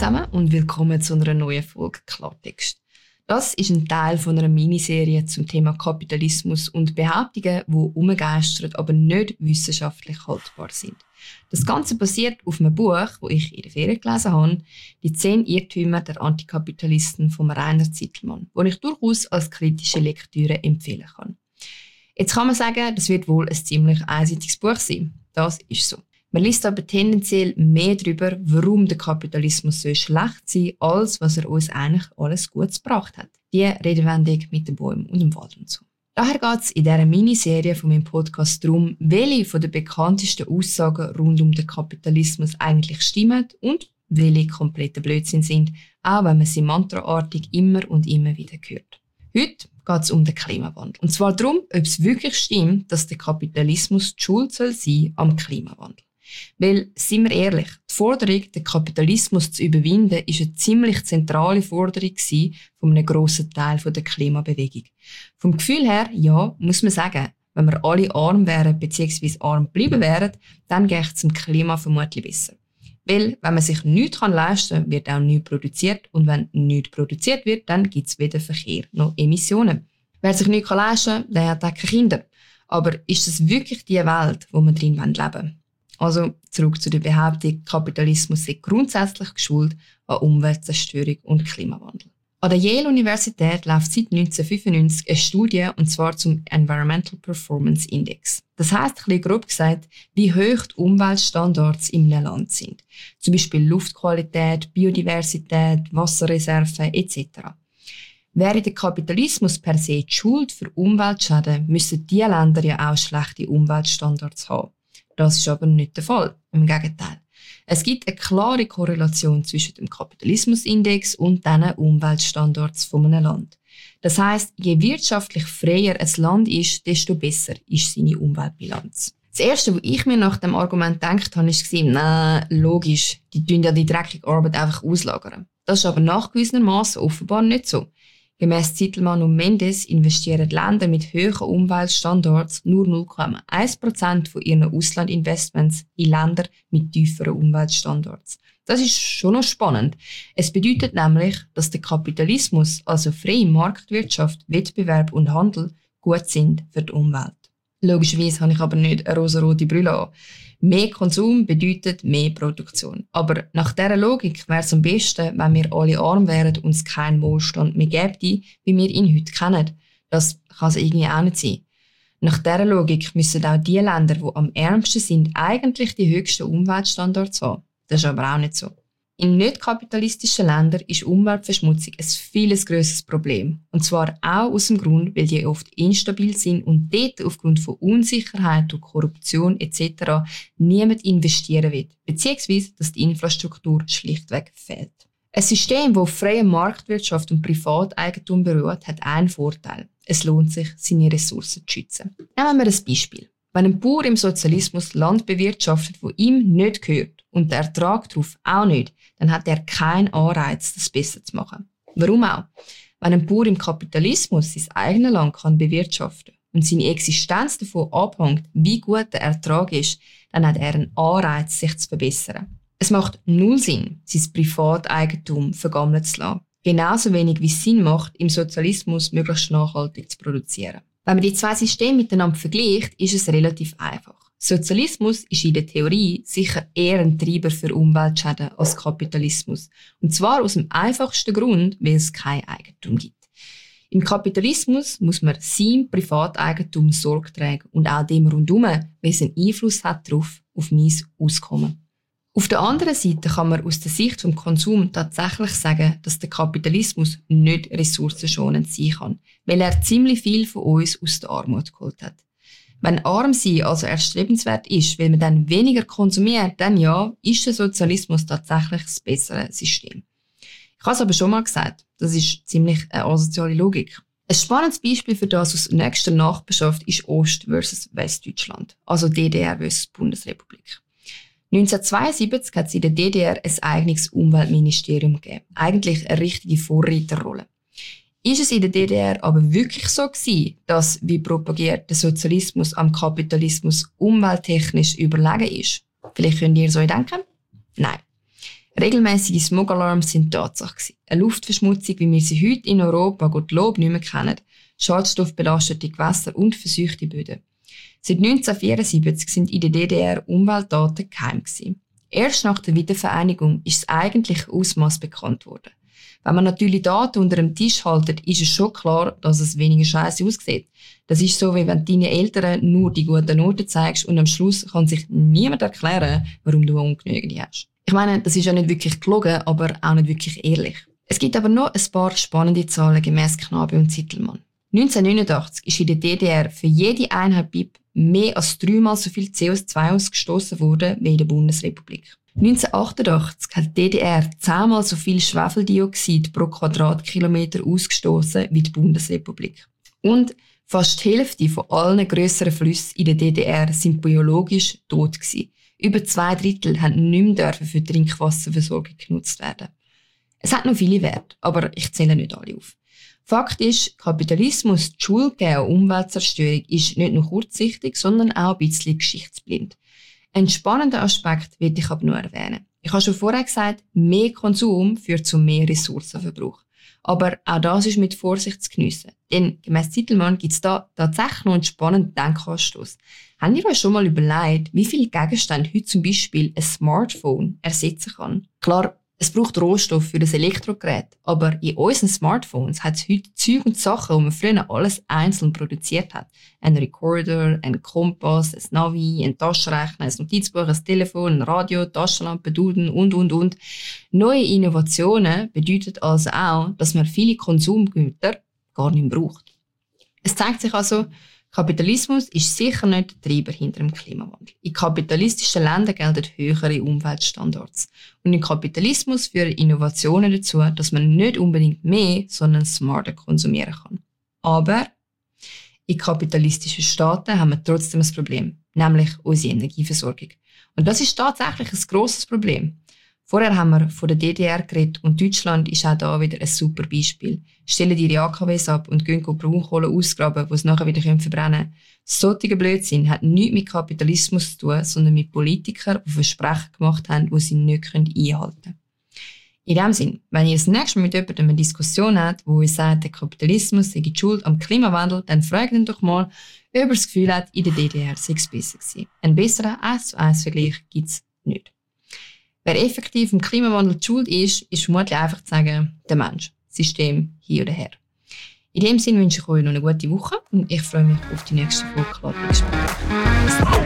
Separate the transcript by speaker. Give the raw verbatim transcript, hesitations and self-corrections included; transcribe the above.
Speaker 1: zusammen und willkommen zu einer neuen Folge Klartext. Das ist ein Teil von einer Miniserie zum Thema Kapitalismus und Behauptungen, die umgeistern, aber nicht wissenschaftlich haltbar sind. Das Ganze basiert auf einem Buch, das ich in der Ferien gelesen habe, «Die zehn Irrtümer der Antikapitalisten» von Rainer Zitelmann, das ich durchaus als kritische Lektüre empfehlen kann. Jetzt kann man sagen, das wird wohl ein ziemlich einseitiges Buch sein. Das ist so. Man liest aber tendenziell mehr darüber, warum der Kapitalismus so schlecht sein soll, als was er uns eigentlich alles Gutes gebracht hat. Die Redewendung mit den Bäumen und dem Wald und so. Daher geht es in dieser Miniserie von meinem Podcast darum, welche von den bekanntesten Aussagen rund um den Kapitalismus eigentlich stimmen und welche kompletter Blödsinn sind, auch wenn man sie mantraartig immer und immer wieder hört. Heute geht es um den Klimawandel. Und zwar darum, ob es wirklich stimmt, dass der Kapitalismus die Schuld soll sein am Klimawandel. Weil, seien wir ehrlich, die Forderung, den Kapitalismus zu überwinden, ist eine ziemlich zentrale Forderung von einem grossen Teil der Klimabewegung. Vom Gefühl her, ja, muss man sagen, wenn wir alle arm wären bzw. arm bleiben wären, dann geht es dem Klima vermutlich besser. Weil, wenn man sich nichts leisten kann, wird auch nichts produziert und wenn nichts produziert wird, dann gibt es weder Verkehr noch Emissionen. Wer sich nichts leisten kann, der hat auch keine Kinder. Aber ist das wirklich die Welt, wo wir drin leben wollen? Also zurück zu der Behauptung, Kapitalismus sei grundsätzlich geschuldet an Umweltzerstörung und Klimawandel. An der Yale-Universität läuft seit neunzehnhundertfünfundneunzig eine Studie, und zwar zum Environmental Performance Index. Das heisst, ein bisschen grob gesagt, wie hoch die Umweltstandards in einem Land sind. Zum Beispiel Luftqualität, Biodiversität, Wasserreserven et cetera. Wäre der Kapitalismus per se die Schuld für Umweltschäden, müssten diese Länder ja auch schlechte Umweltstandards haben. Das ist aber nicht der Fall. Im Gegenteil. Es gibt eine klare Korrelation zwischen dem Kapitalismusindex und diesen Umweltstandards von einem Land. Das heisst, je wirtschaftlich freier ein Land ist, desto besser ist seine Umweltbilanz. Das Erste, was ich mir nach dem Argument gedacht habe, war, nein, logisch, die tun ja die dreckige Arbeit einfach auslagern. Das ist aber nachgewiesenermaßen offenbar nicht so. Gemäss Zitelmann und Mendes investieren Länder mit hohen Umweltstandards nur null Komma eins Prozent von ihren Auslandinvestments in Länder mit tieferen Umweltstandards. Das ist schon noch spannend. Es bedeutet nämlich, dass der Kapitalismus, also freie Marktwirtschaft, Wettbewerb und Handel, gut sind für die Umwelt. Logischerweise habe ich aber nicht eine rosarote Brille an. Mehr Konsum bedeutet mehr Produktion. Aber nach dieser Logik wäre es am besten, wenn wir alle arm wären und es keinen Wohlstand mehr gäbe, wie wir ihn heute kennen. Das kann es irgendwie auch nicht sein. Nach dieser Logik müssen auch die Länder, die am ärmsten sind, eigentlich die höchsten Umweltstandards haben. Das ist aber auch nicht so. In nicht-kapitalistischen Ländern ist Umweltverschmutzung ein viel grösseres Problem. Und zwar auch aus dem Grund, weil die oft instabil sind und dort aufgrund von Unsicherheit und Korruption et cetera niemand investieren will, beziehungsweise dass die Infrastruktur schlichtweg fehlt. Ein System, das auf freier Marktwirtschaft und Privateigentum beruht, hat einen Vorteil. Es lohnt sich, seine Ressourcen zu schützen. Nehmen wir ein Beispiel. Wenn ein Bauer im Sozialismus Land bewirtschaftet, das ihm nicht gehört und der Ertrag darauf auch nicht, dann hat er keinen Anreiz, das besser zu machen. Warum auch? Wenn ein Bauer im Kapitalismus sein eigenes Land kann bewirtschaften und seine Existenz davon abhängt, wie gut der Ertrag ist, dann hat er einen Anreiz, sich zu verbessern. Es macht null Sinn, sein Privateigentum vergammeln zu lassen. Genauso wenig wie es Sinn macht, im Sozialismus möglichst nachhaltig zu produzieren. Wenn man die zwei Systeme miteinander vergleicht, ist es relativ einfach. Sozialismus ist in der Theorie sicher eher ein Treiber für Umweltschäden als Kapitalismus. Und zwar aus dem einfachsten Grund, weil es kein Eigentum gibt. Im Kapitalismus muss man seinem Privateigentum Sorge tragen und auch dem rundherum, weil es einen Einfluss hat darauf, auf mein Auskommen. Auf der anderen Seite kann man aus der Sicht vom Konsum tatsächlich sagen, dass der Kapitalismus nicht ressourcenschonend sein kann, weil er ziemlich viel von uns aus der Armut geholt hat. Wenn arm sein also erstrebenswert ist, weil man dann weniger konsumiert, dann ja, ist der Sozialismus tatsächlich das bessere System. Ich habe es aber schon mal gesagt, das ist ziemlich eine asoziale Logik. Ein spannendes Beispiel für das aus nächster Nachbarschaft ist Ost- versus Westdeutschland, also D D R versus Bundesrepublik. neunzehnhundertzweiundsiebzig hat es in der D D R ein eigenes Umweltministerium gegeben. Eigentlich eine richtige Vorreiterrolle. Ist es in der D D R aber wirklich so gewesen, dass, wie propagiert, der Sozialismus am Kapitalismus umwelttechnisch überlegen ist? Vielleicht könnt ihr so denken? Nein. Regelmäßige Smogalarms sind Tatsache. Eine Luftverschmutzung, wie wir sie heute in Europa Gottlob nicht mehr kennen, schadstoffbelastete Gewässer und verseuchte Böden. Seit neunzehnhundertvierundsiebzig sind in der D D R Umweltdaten geheim gewesen. Erst nach der Wiedervereinigung ist das eigentliche Ausmaß bekannt worden. Wenn man natürlich Daten unter dem Tisch haltet, ist es schon klar, dass es weniger scheiße aussieht. Das ist so, wie wenn du deinen Eltern nur die guten Noten zeigst und am Schluss kann sich niemand erklären, warum du ungenügend hast. Ich meine, das ist ja nicht wirklich gelogen, aber auch nicht wirklich ehrlich. Es gibt aber noch ein paar spannende Zahlen gemäss Knabe und Zittelmann. neunzehnhundertneunundachtzig ist in der D D R für jede Einheit B I P mehr als dreimal so viel C O zwei ausgestoßen worden wie in der Bundesrepublik. neunzehnhundertachtundachtzig hat die D D R zehnmal so viel Schwefeldioxid pro Quadratkilometer ausgestoßen wie die Bundesrepublik. Und fast die Hälfte von allen grösseren Flüssen in der D D R sind biologisch tot gewesen. Über zwei Drittel haben nicht mehr für die Trinkwasserversorgung genutzt werden. Es hat noch viele Werte, aber ich zähle nicht alle auf. Fakt ist, Kapitalismus, die Schuld geben an Umweltzerstörung ist nicht nur kurzsichtig, sondern auch ein bisschen geschichtsblind. Ein spannender Aspekt will ich aber nur erwähnen. Ich habe schon vorher gesagt, mehr Konsum führt zu mehr Ressourcenverbrauch. Aber auch das ist mit Vorsicht zu geniessen. Denn gemäss Zittelmann gibt es da tatsächlich noch einen spannenden Denkanstoss. Habt ihr euch schon mal überlegt, wie viele Gegenstände heute zum Beispiel ein Smartphone ersetzen kann? Klar, es braucht Rohstoff für das Elektrogerät, aber in unseren Smartphones hat es heute Zeug und Sachen, die man früher alles einzeln produziert hat. Ein Recorder, ein Kompass, ein Navi, ein Taschenrechner, ein Notizbuch, ein Telefon, ein Radio, Taschenlampe, Duden und, und, und. Neue Innovationen bedeuten also auch, dass man viele Konsumgüter gar nicht mehr braucht. Es zeigt sich also, Kapitalismus ist sicher nicht der Treiber hinter dem Klimawandel. In kapitalistischen Ländern gelten höhere Umweltstandards. Und im Kapitalismus führen Innovationen dazu, dass man nicht unbedingt mehr, sondern smarter konsumieren kann. Aber in kapitalistischen Staaten haben wir trotzdem ein Problem, nämlich unsere Energieversorgung. Und das ist tatsächlich ein grosses Problem. Vorher haben wir von der D D R geredet und Deutschland ist auch da wieder ein super Beispiel. Stellen ihre A K Ws ab und gehen Braunkohle ausgraben, die sie nachher wieder verbrennen können. Solcher Blödsinn hat nichts mit Kapitalismus zu tun, sondern mit Politikern, die Versprechen gemacht haben, die sie nicht einhalten können. In dem Sinn, wenn ihr das nächste Mal mit jemandem eine Diskussion habt, wo ihr sagt, der Kapitalismus sei die Schuld am Klimawandel, dann fragt ihn doch mal, ob er das Gefühl hat, in der D D R sei es besser gewesen. Einen besseren eins zu eins Vergleich gibt es nicht. Wer effektiv im Klimawandel die Schuld ist, ist vermutlich einfach zu sagen, der Mensch. System hier oder her. In dem Sinne wünsche ich euch noch eine gute Woche und ich freue mich auf die nächste Folge Klartext.